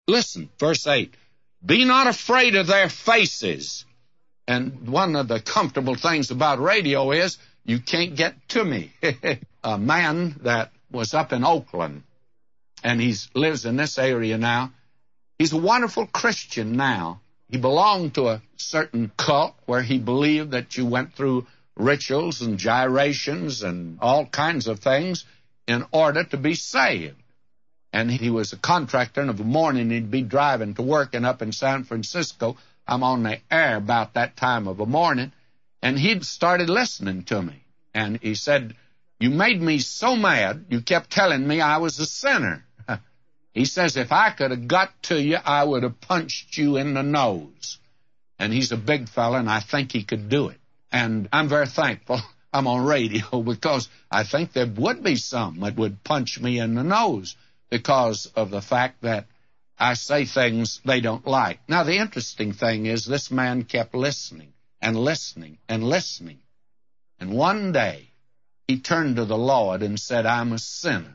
Listen, verse 8. Be not afraid of their faces. And one of the comfortable things about radio is you can't get to me. A man that was up in Oakland, and he lives in this area now. He's a wonderful Christian now. He belonged to a certain cult where he believed that you went through rituals and gyrations and all kinds of things in order to be saved. And he was a contractor, and of a morning he'd be driving to work, and up in San Francisco, I'm on the air about that time of a morning, and he'd started listening to me. And he said, you made me so mad, you kept telling me I was a sinner. He says, if I could have got to you, I would have punched you in the nose. And he's a big fella, and I think he could do it. And I'm very thankful I'm on radio, because I think there would be some that would punch me in the nose because of the fact that I say things they don't like. Now, the interesting thing is this man kept listening and listening and listening. And one day, he turned to the Lord and said, I'm a sinner.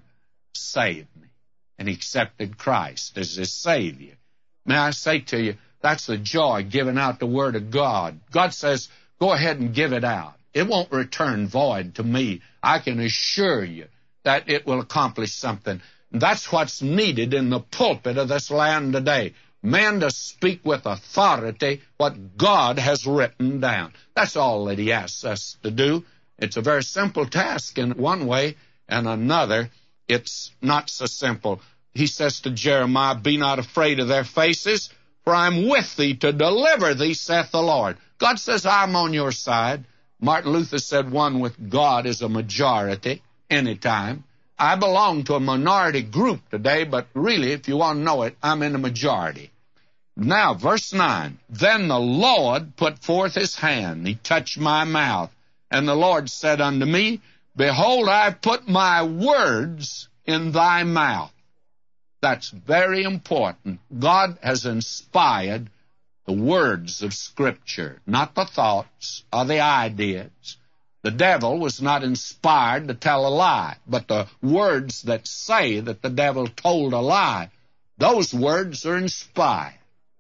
Save me. And he accepted Christ as his Savior. May I say to you, that's the joy giving out the Word of God. God says, go ahead and give it out. It won't return void to me. I can assure you that it will accomplish something. That's what's needed in the pulpit of this land today. Men to speak with authority what God has written down. That's all that he asks us to do. It's a very simple task in one way, and another, it's not so simple. He says to Jeremiah, be not afraid of their faces, for I'm with thee to deliver thee, saith the Lord. God says, I'm on your side. Martin Luther said one with God is a majority anytime. I belong to a minority group today, but really, if you want to know it, I'm in the majority. Now, verse 9, then the Lord put forth his hand. He touched my mouth. And the Lord said unto me, behold, I put my words in thy mouth. That's very important. God has inspired the words of Scripture, not the thoughts or the ideas. The devil was not inspired to tell a lie, but the words that say that the devil told a lie, those words are inspired.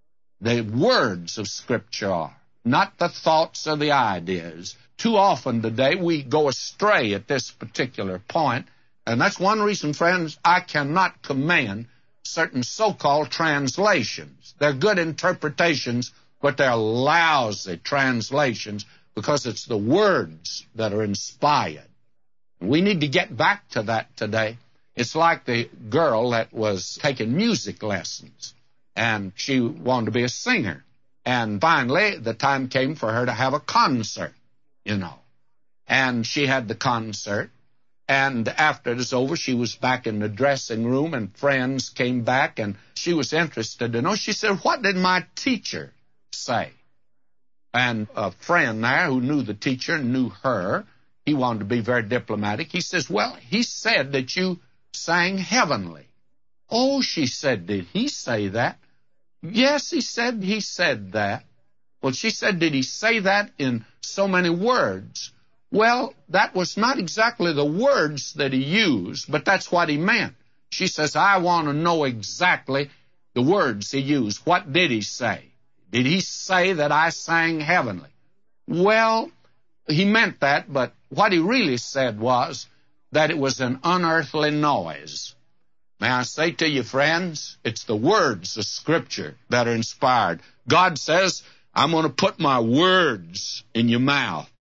The words of Scripture are, not the thoughts or the ideas. Too often today we go astray at this particular point, and that's one reason, friends, I cannot commend certain so-called translations. They're good interpretations, but they're lousy translations because it's the words that are inspired. We need to get back to that today. It's like the girl that was taking music lessons, and she wanted to be a singer. And finally, the time came for her to have a concert, you know. And she had the concert. And after it was over, she was back in the dressing room, and friends came back, and she was interested to know. She said, what did my teacher say? And a friend there who knew the teacher, knew her, he wanted to be very diplomatic. He says, well, he said that you sang heavenly. Oh, she said, did he say that? Yes, he said that. Well, she said, did he say that in so many words? Well, that was not exactly the words that he used, but that's what he meant. She says, I want to know exactly the words he used. What did he say? Did he say that I sang heavenly? Well, he meant that, but what he really said was that it was an unearthly noise. May I say to you, friends, it's the words of Scripture that are inspired. God says, I'm going to put my words in your mouth.